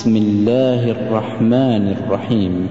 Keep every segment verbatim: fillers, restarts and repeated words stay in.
بسم الله الرحمن الرحيم.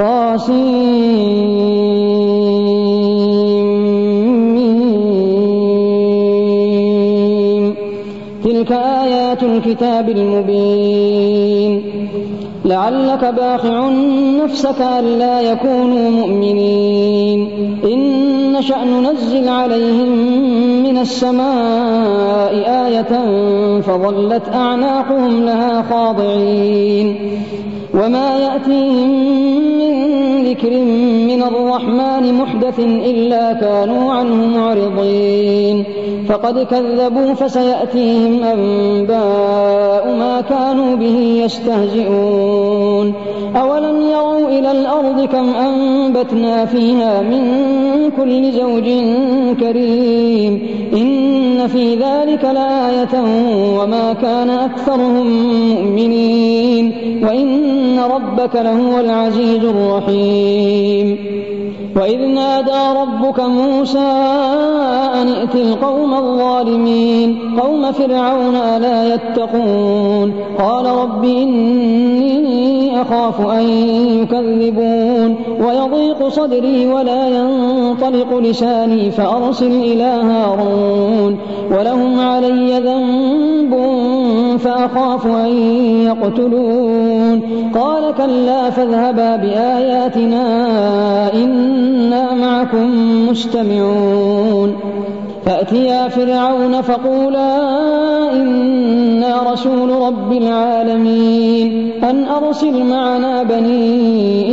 طاسين. تلك آيات الكتاب المبين. لعلك باخع نفسك ألا يكونوا مؤمنين إن نشأ ننزل عليهم من السماء آية فظلت أعناقهم لها خاضعين وما يأتيهم من ذكر من الرحمن محدث إلا كانوا عنه معرضين فقد كذبوا فسيأتيهم أنباء ما كانوا به يستهزئون أولم يروا إلى الأرض كم أنبتنا فيها من كل زوج كريم إن في ذلك لآية وما كان أكثرهم مؤمنين وإن ربك لهو العزيز الرحيم. وإذ نادى ربك موسى أن ائت القوم الظالمين قوم فرعون ألا يتقون قال رب إني أخاف أن يكذبون ويضيق صدري ولا ينطلق لساني فأرسل إلى هارون ولهم علي ذنب فأخاف أن يقتلون قال كلا فاذهبا بآياتنا إنا معكم مستمعون فأتيا فرعون فقولا إنا رسول رب العالمين أن أرسل معنا بني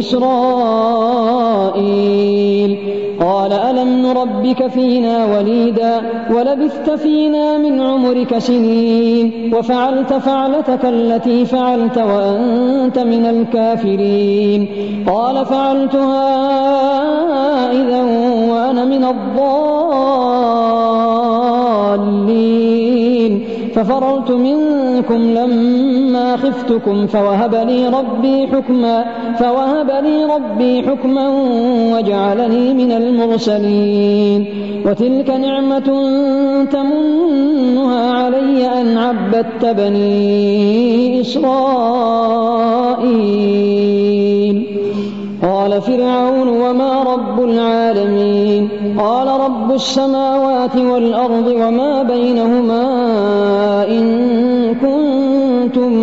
إسرائيل قال ألم نربك فينا وليدا ولبثت فينا من عمرك سنين وفعلت فعلتك التي فعلت وأنت من الكافرين قال فعلتها إذا وأنا من الضالين ففررت منكم لما خفتكم فوهب لي ربي حكما فوهب لي ربي حكما وجعلني من المرسلين وتلك نعمة تمنها علي أن عبدت بني إسرائيل قال فرعون وما رب العالمين قال رب السماوات والأرض وما بينهما إن كنتم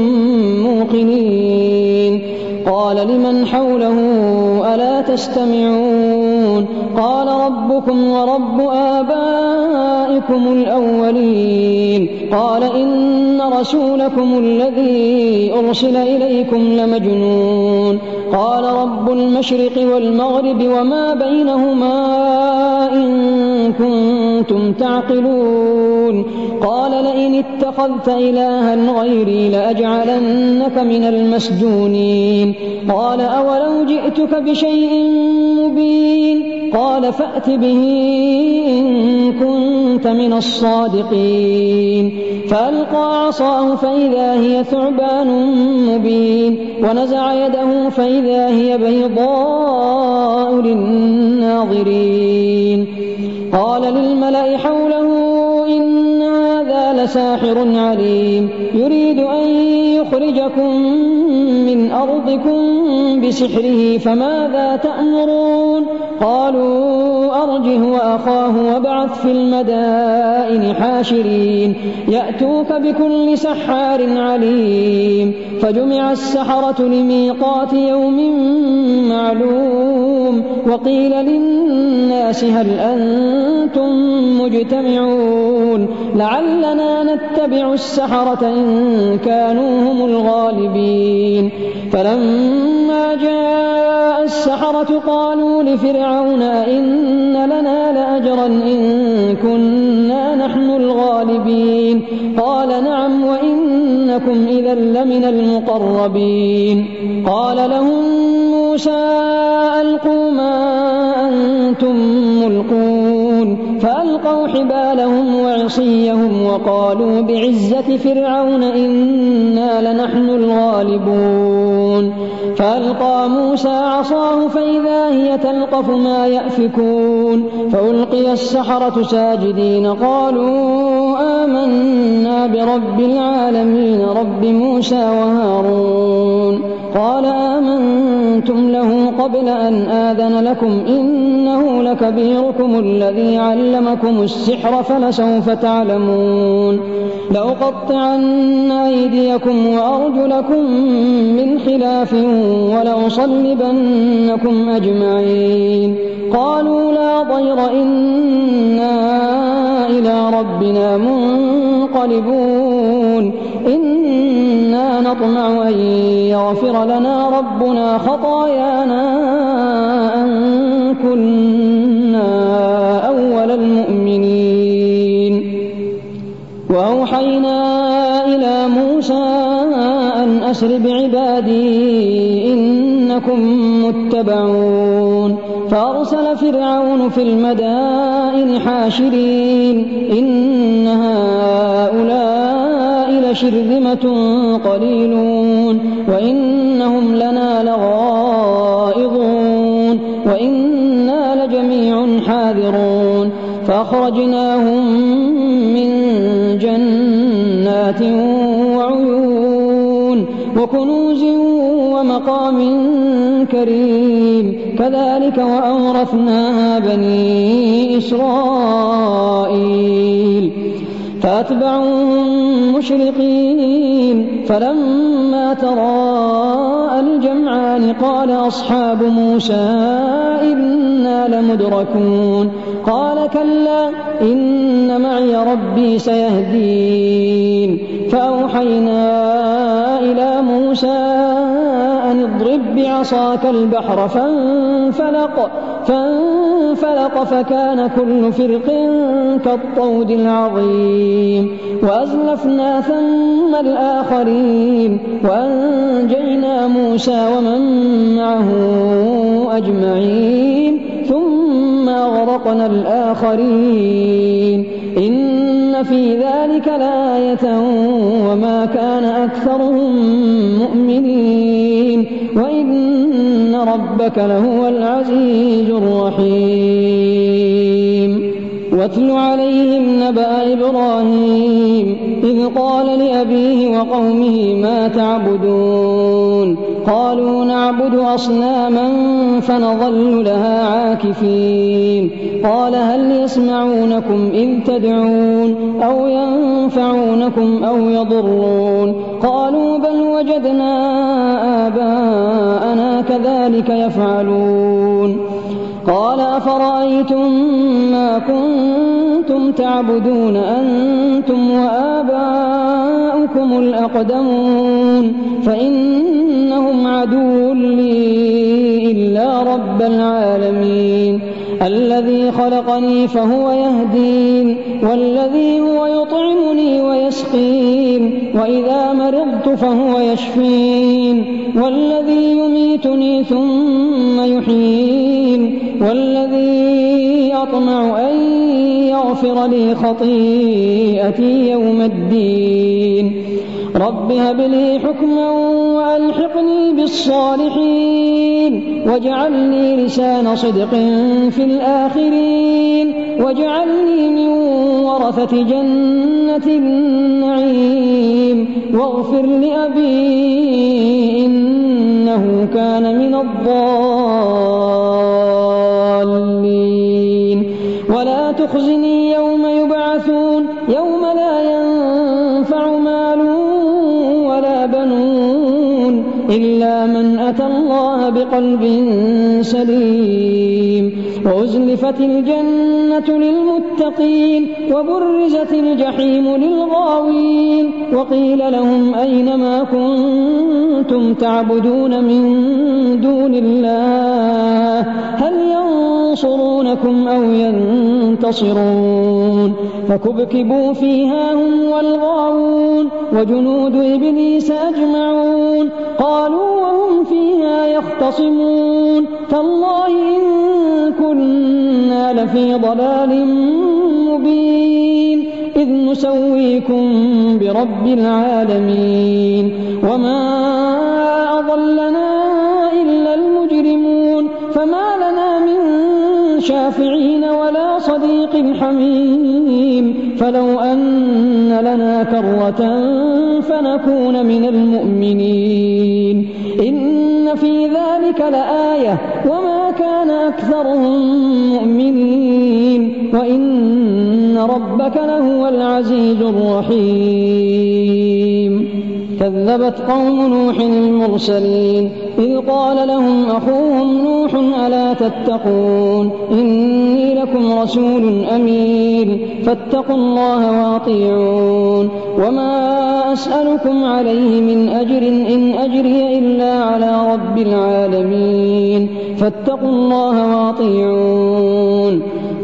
موقنين قال لمن حوله ألا تستمعون قال ربكم ورب آبائكم الأولين قال إن رسولكم الذي أرسل إليكم لمجنون قال رب المشرق والمغرب وما بينهما إن كنتم تعقلون قال لئن اتخذت إلها غيري لأجعلنك من المسجونين قال أولو جئتك بشيء مبين قال فأت به إن كنت من الصادقين فألقى عصاه فإذا هي ثعبان مبين ونزع يده فإذا هي بيضاء للناظرين قال للملأ حوله إن هذا لساحر عليم يريد أن يخرجكم من أرضكم بسحره فماذا تأمرون قالوا أرجه وأخاه وابعث في المدائن حاشرين يأتوك بكل سحار عليم فجمع السحرة لميقات يوم معلوم وقيل للناس هل أنتم مجتمعون لعلنا نتبع السحرة إن كانوا هم الغالبين فلما جاء السحرة قالوا لفرعون إن لنا لأجرا إن كنا نحن الغالبين قال نعم وإنكم إذا لمن المقربين قال لهم موسى ألقوا ما أنتم ملقون فألقوا حبالهم وعصيهم وقالوا بعزة فرعون إنا لنحن الغالبون فألقى موسى عصاه فإذا هي تلقف ما يأفكون فألقي السحرة ساجدين قالوا آمنا برب العالمين رب موسى وهارون قال آمنتم له قبل أن آذن لكم إنه لكبيركم الذي علمكم السحر فلسوف تعلمون لأقطعن أيديكم وأرجلكم من خلاف ولأصلبنكم أجمعين قالوا لا ضير إنا إلى ربنا منقلبون إنا نطمع أن يغفر لنا ربنا خطايانا أن كنا أول المؤمنين وأوحينا إلى موسى أن أسر بعبادي إنكم متبعون فأرسل فرعون في المدائن حاشرين إن هؤلاء لشرذمة قليلون وإنهم لنا لغائظون وإنا لجميع حاذرون فأخرجناهم من جنات وعيون وكنوز ومقام كريم كذلك وأورثناها بني إسرائيل فأتبعوهم مشرقين فلما تراءى الجمعان قال أصحاب موسى إنا لمدركون قال كلا إن معي ربي سيهدين فأوحينا إلى موسى أن اضرب بعصاك البحر فانفلق فانفلق فكان كل فرق كالطود العظيم وأزلفنا ثم الآخرين وأنجينا موسى ومن معه أجمعين ثم أغرقنا الآخرين إن في ذلك لآية وما كان أكثرهم مؤمنين وإن ربك لهو العزيز الرحيم واتل عليهم نبأ إبراهيم إذ قال لأبيه وقومه ما تعبدون قالوا نعبد أصناما فنظل لها عاكفين قال هل يسمعونكم إذ تدعون أو ينفعونكم أو يضرون قالوا بل وجدنا آباءنا كذلك يفعلون قال أفرأيتم ما كنتم تعبدون أنتم وآباؤكم الأقدمون فإنهم عدو لي إلا رب العالمين الذي خلقني فهو يهدين والذي هو يطعمني ويسقين وإذا مرضت فهو يشفين والذي يميتني ثم يحيين والذي أطمع أن يغفر لي خطيئتي يوم الدين رب هب لي حكما وألحقني بالصالحين واجعلني لسان صدق في الآخرين واجعلني من ورثة جنة النعيم واغفر لأبي إنه كان من الضالين ولا تخزني يوم يبعثون يوم لا ينفع مال ولا بنون إلا من أتى الله بقلب سليم وأزلفت الجنة للمتقين وبرزت الجحيم للغاوين وقيل لهم أين ما كنتم تعبدون من دون الله هل ينصرونكم أو ينتصرون فكبكبوا فيها هم والغاوون وجنود إبليس أجمعون قالوا وهم فيها يختصمون تالله إن كنا لفي ضلال مبين إذ نسويكم برب العالمين وما أضلنا إلا المجرمون فما لنا من شافعين ولا صديق حميم فلو أن لنا كرة فنكون من المؤمنين إن لآية وما كان أكثرهم مؤمنين وإن ربك لهو العزيز الرحيم. كذبت قوم نوح المرسلين إذ قال لهم أخوهم نوح ألا تتقون إني لكم رسول أمين فاتقوا الله وأطيعون وما أسألكم عليه من أجر إن أجري إلا على رب العالمين فاتقوا الله وأطيعون.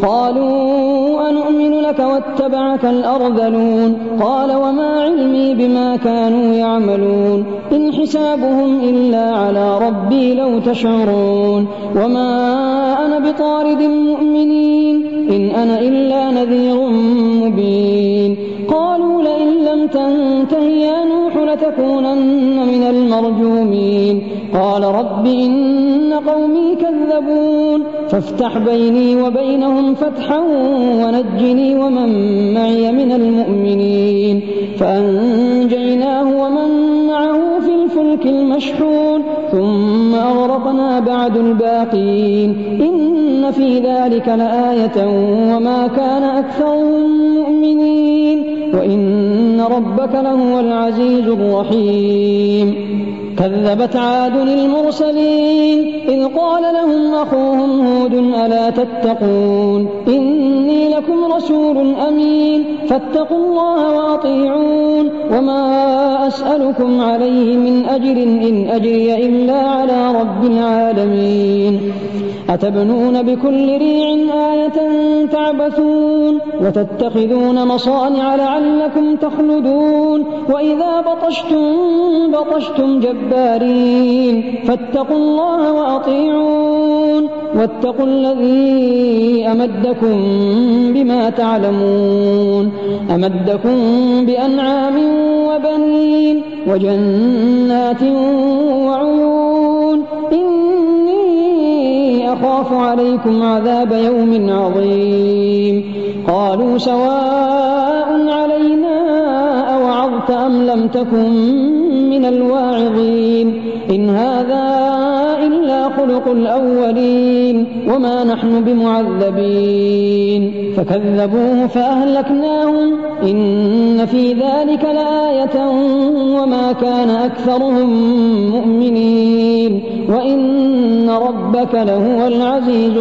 قالوا أنؤمن لك واتبعك الأرذلون قال وما علمي بما كانوا يعملون إن حسابهم إلا على ربي لو تشعرون وما أنا بطارد المؤمنين إن أنا إلا نذير مبين. قالوا لئن لم تنته يا نوح لتكونن من المرجومين قال رب إن قومي كذبون فافتح بيني وبينهم فتحا ونجني ومن معي من المؤمنين. فأنجيناه ومن معه في الفلك المشحون ثم أغرقنا بعد الباقين إن في ذلك لآية وما كان أكثرهم مؤمنين وإن ربك لهو العزيز الرحيم. كذبت عاد المرسلين إذ قال لهم أخوهم هود ألا تتقون إني لكم رسول أمين فاتقوا الله وأطيعون وما أسألكم عليه من أجر إن أجري إلا على رب العالمين. أتبنون بكل ريع آية تعبثون وتتخذون مصانع لعلكم تخلدون وإذا بطشتم بطشتم جبارين فاتقوا الله وأطيعون واتقوا الذي أمدكم بما تعلمون أمدكم بأنعام وبنين وجنات وعيون إني أخاف عليكم عذاب يوم عظيم. قالوا سواء علينا أوعظت أم لم تكن من الواعظين إن هذا إلا خلق الأولين وما نحن بمعذبين. فكذبوه فأهلكناهم إن في ذلك لآية وما كان أكثرهم مؤمنين وإن ربك لهو العزيز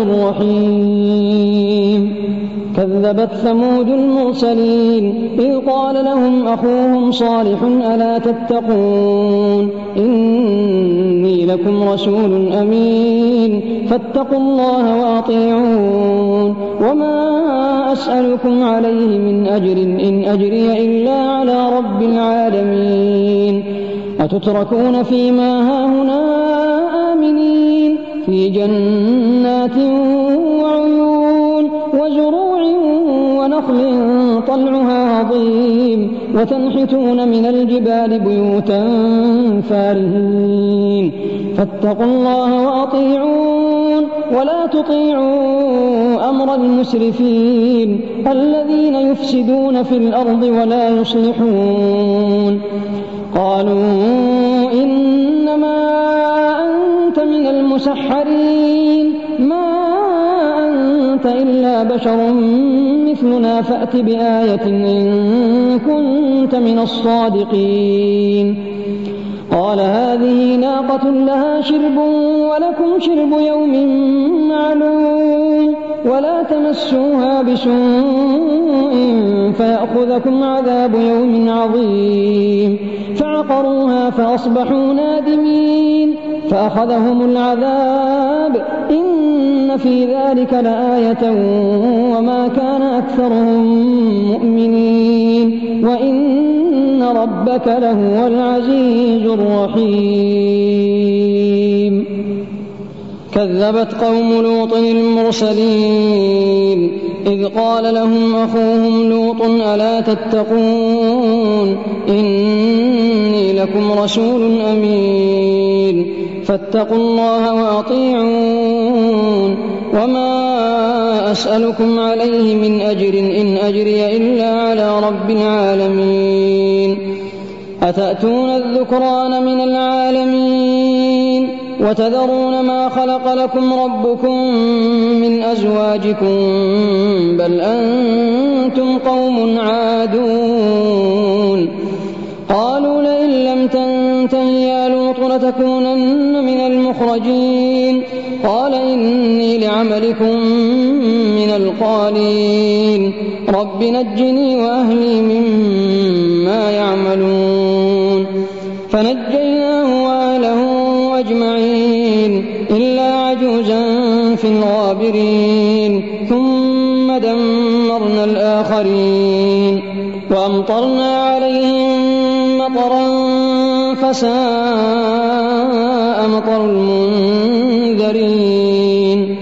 الرحيم. كذبت ثمود المرسلين إذ قال لهم أخوهم صالح ألا تتقون إني لكم رسول أمين فاتقوا الله وأطيعون وما أسألكم عليه من أجر إن أجري إلا على رب العالمين. أتتركون فيما هاهنا آمنين في جنات وعيون وزروع ونخل طلعها عظيم وتنحتون من الجبال بيوتا فارهين فاتقوا الله وأطيعون ولا تطيعوا أمر المسرفين الذين يفسدون في الأرض ولا يصلحون. قالوا إنما أنت من المسحرين ما أنت إلا بشر مثلنا فأت بآية إن كنت من الصادقين. قال هذه ناقة لها شرب ولكم شرب يوم معلوم ولا تمسوها بسوء فيأخذكم عذاب يوم عظيم. فعقروها فأصبحوا نادمين فأخذهم العذاب إن في ذلك لآية وما كان أكثرهم مؤمنين وإن ربك لهو العزيز الرحيم. كذبت قوم لوط المرسلين إذ قال لهم أخوهم لوط ألا تتقون إني لكم رسول أمين فاتقوا الله وأطيعون وما أسألكم عليه من أجر إن أجري إلا على رب العالمين. أتأتون الذكران من العالمين وتذرون ما خلق لكم ربكم من أزواجكم بل أنتم قوم عادون قالوا لئن لم تنته يا لوط لتكونن من المخرجين قال إني لعملكم من القالين رب نجني وأهلي مما يعملون فنجيناه وأهله أجمعين إلا عجوزا في الغابرين ثم دمرنا الآخرين وأمطرنا عليهم مطرا فساء مطر المنذرين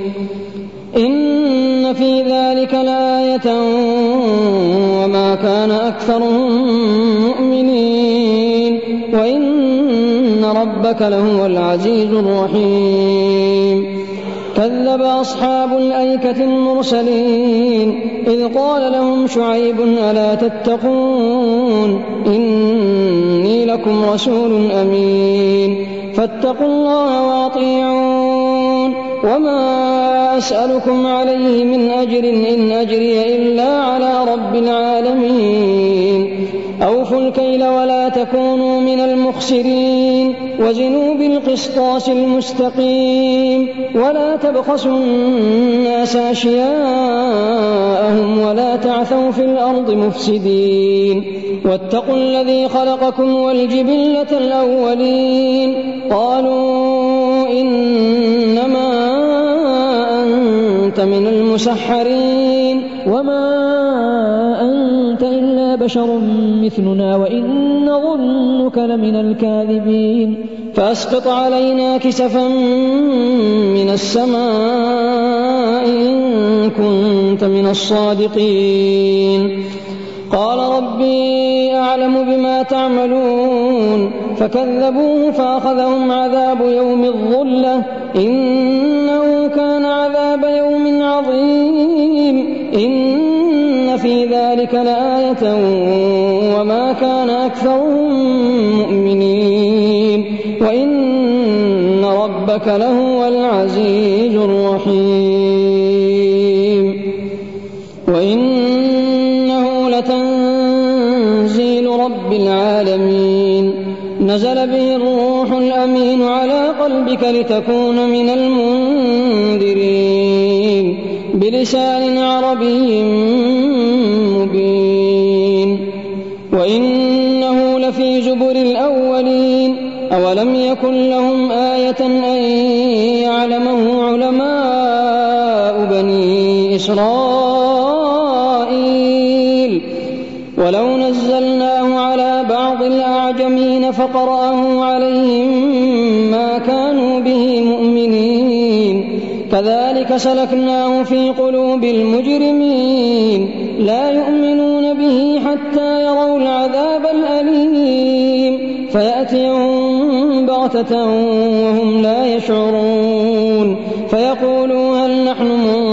إن في ذلك لآية وما كان أكثرهم مؤمنين وإن ربك لهو العزيز الرحيم كذب أصحاب الأيكة المرسلين إذ قال لهم شعيب ألا تتقون إني لكم رسول أمين فاتقوا الله وأطيعون وما أسألكم عليه من أجر إن أجري إلا على رب العالمين أوفوا الكيل ولا تكونوا من المخسرين وزنوا بالقسطاس المستقيم ولا تبخسوا الناس أشياءهم ولا تعثوا في الأرض مفسدين واتقوا الذي خلقكم والجبلة الأولين قالوا إنما أنت من المسحرين وما أنت إلا بشر مثلنا وإن نظنك لمن الكاذبين فأسقط علينا كسفا من السماء إن كنت من الصادقين قال ربي أعلم بما تعملون فكذبوه فأخذهم عذاب يوم الظلة إنه كان عذاب يوم عظيم إن في ذلك لآية وما كان أكثرهم مؤمنين وإن ربك لهو العزيز الرحيم وإنه لتنزيل رب العالمين نزل به الروح الأمين على قلبك لتكون من المنذرين بلسان عربي مبين وإنه لفي زبر الأولين أولم يكن لهم آية أن يعلمه علماء بني إسرائيل ولو نزلناه على بعض الأعجمين فقرأه عليهم ما كانوا به مؤمنين كذلك سلكناه في قلوب المجرمين لا يؤمنون به حتى يروا العذاب الأليم فيأتيهم بغتة وهم لا يشعرون فيقولوا هل نحن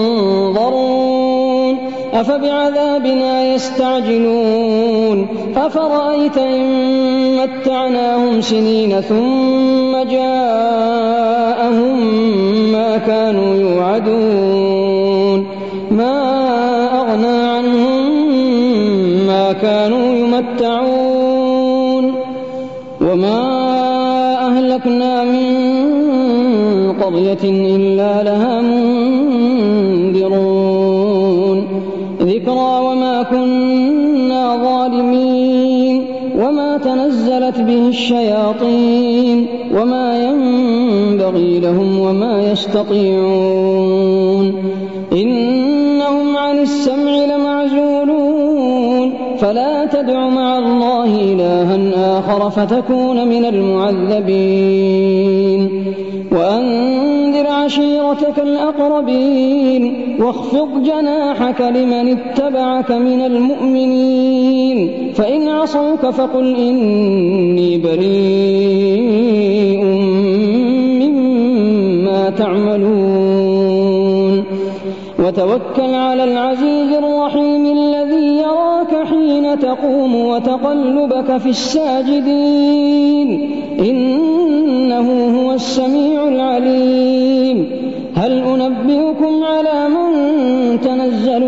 منظرون أفبعذابنا يستعجلون أفرأيت إن متعناهم سنين ثم جاءهم ما كانوا يوعدون ما أغنى عنهم ما كانوا يمتعون وما أهلكنا من قرية إلا لها منذرون ذكرى وما كنا ظالمين وما تنزلت به الشياطين وما ينبغي لهم وما يستطيعون إنهم عن السمع لمعزولون فلا تدع مع الله إلها آخر فتكون من المعذبين وأنذر عشيرتك الأقربين واخفض جناحك لمن اتبعك من المؤمنين فإن عصوك فقل إني بريء مما تعملون وتوكل على العزيز الرحيم الذي يراك حين تقوم وتقلبك في الساجدين إنه هو السميع العليم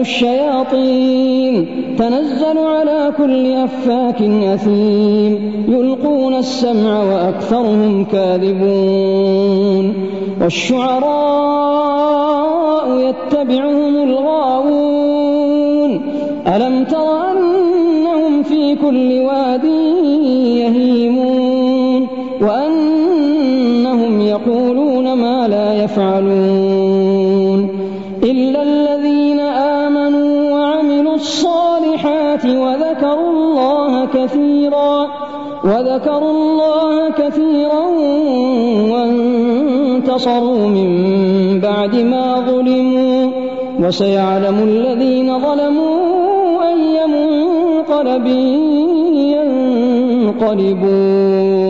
الشياطين تنزل على كل أفاك أثيم يلقون السمع وأكثرهم كاذبون والشعراء يتبعهم الغاوون ألم تر أنهم في كل واد يهيمون وأنهم يقولون ما لا يفعلون إلا الذين آمنوا وعملوا الصالحات وذكروا الله كثيرا وذكروا الله كثيرا وانتصروا من بعد ما ظلموا وسيعلم الذين ظلموا أي منقلب ينقلبون